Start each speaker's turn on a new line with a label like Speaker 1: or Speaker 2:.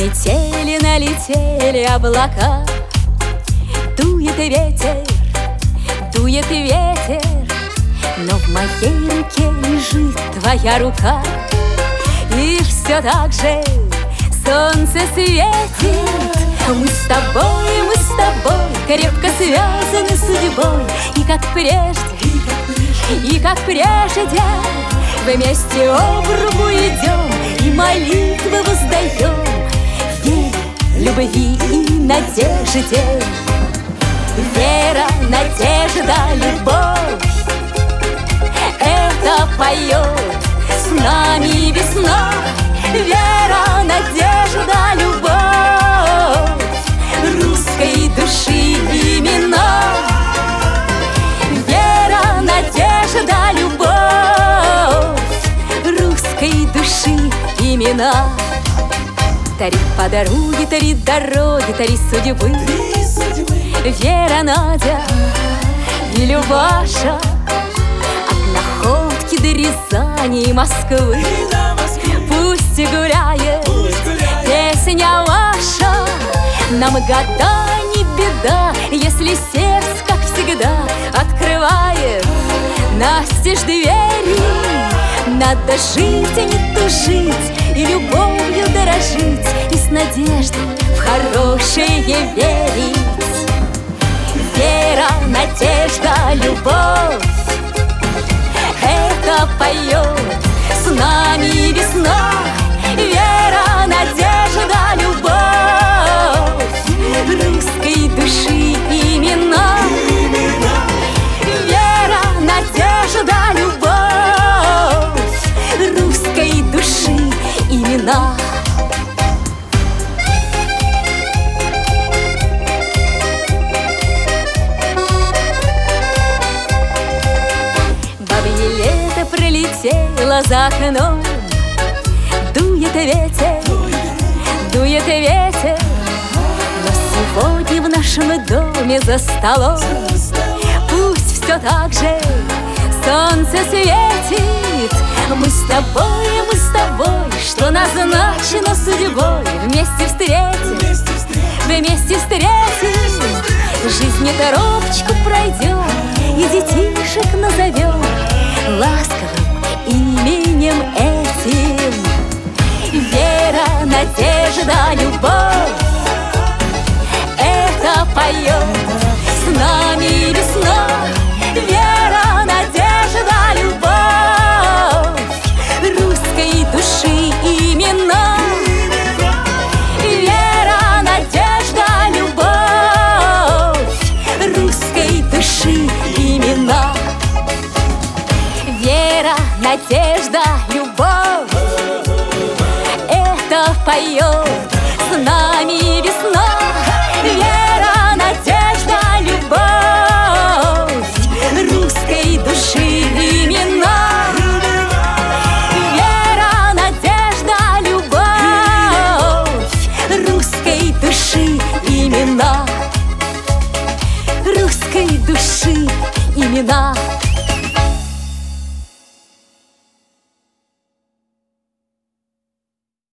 Speaker 1: Налетели, налетели облака, дует ветер, дует ветер, но в моей руке лежит твоя рука. И все так же солнце светит. Мы с тобой крепко связаны судьбой. И как прежде, вместе об руку идем и молитвы воздаем вере, любви и надежде. Вера, надежда, любовь — это поет с нами весна. Вера, надежда, любовь — русской души имена. Вера, надежда, любовь — русской души имена. Тари по дороге, тари дороги, тари судьбы. Вера, Надя и Любаша, от Находки до Рязани и Москвы. Пусть гуляет песня ваша. Нам года не беда, если сердце, как всегда, открывает настежь двери. Надо жить и не тужить, и любовью дорожить, и с надеждой в хорошее верить. Вера, надежда, любовь — это поет с нами весна. Вера, надежда, любовь — русской души имена. Вера, надежда, любовь — русской души имена. Пролетела за окном, дует ветер, дует ветер. Но сегодня в нашем доме за столом пусть все так же солнце светит. Мы с тобой, что назначено судьбой, вместе встретим, вместе встретим. Жизнь торопочку пройдем и детишек назовем ласковым именем этим. Вера, надежда, любовь — это поет с нами весна. Вера, надежда, любовь — русской души имена. Вера, надежда, любовь — русской души имена. Вера, надежда, любовь — это поет с нами